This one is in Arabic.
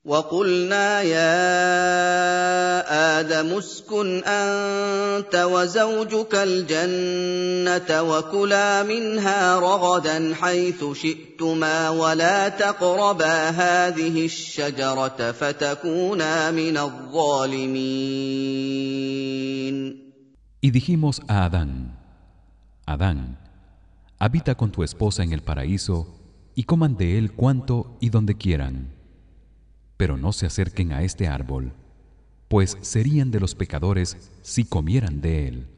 وَقُلْنَا يَا آدَمُ اسْكُنْ أَنتَ وَزَوْجُكَ الْجَنَّةَ وَكُلَا مِنْهَا رَغَدًا حَيْثُ شِئْتُمَا وَلَا تَقْرَبَا هَٰذِهِ الشَّجَرَةَ فَتَكُونَا مِنَ الظَّالِمِينَ. Y dijimos a Adán: Adán, habita con tu esposa en el paraíso y coman de él cuanto y donde quieran, pero no se acerquen a este árbol, pues serían de los pecadores si comieran de él.